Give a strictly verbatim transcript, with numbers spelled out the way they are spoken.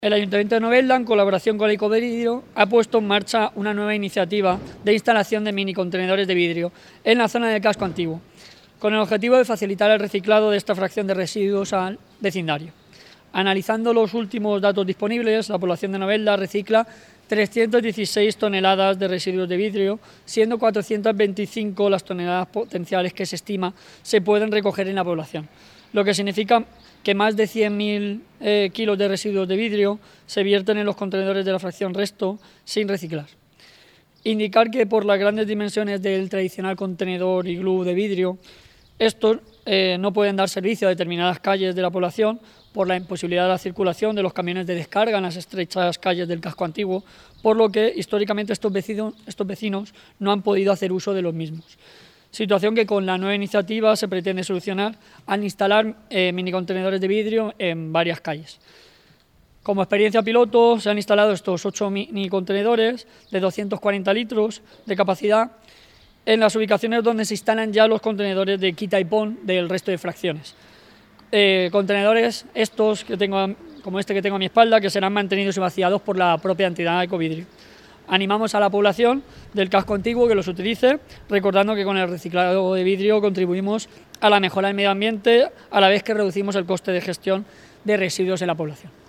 El Ayuntamiento de Novelda, en colaboración con Ecovidrio, ha puesto en marcha una nueva iniciativa de instalación de mini contenedores de vidrio en la zona del casco antiguo, con el objetivo de facilitar el reciclado de esta fracción de residuos al vecindario. Analizando los últimos datos disponibles, la población de Novelda recicla trescientas dieciséis toneladas de residuos de vidrio, siendo cuatrocientas veinticinco las toneladas potenciales que se estima se pueden recoger en la población, lo que significa que más de cien mil eh, kilos de residuos de vidrio se vierten en los contenedores de la fracción resto sin reciclar. Indicar que por las grandes dimensiones del tradicional contenedor iglú de vidrio, estos eh, no pueden dar servicio a determinadas calles de la población por la imposibilidad de la circulación de los camiones de descarga en las estrechas calles del casco antiguo, por lo que históricamente estos vecinos, estos vecinos no han podido hacer uso de los mismos. Situación que con la nueva iniciativa se pretende solucionar al instalar eh, minicontenedores de vidrio en varias calles. Como experiencia piloto se han instalado estos ocho minicontenedores de doscientos cuarenta litros de capacidad en las ubicaciones donde se instalan ya los contenedores de quita y pon del resto de fracciones. Eh, contenedores estos que tengo, como este que tengo a mi espalda, que serán mantenidos y vaciados por la propia entidad Ecovidrio. Animamos a la población del casco antiguo que los utilice, recordando que con el reciclado de vidrio contribuimos a la mejora del medio ambiente, a la vez que reducimos el coste de gestión de residuos en la población.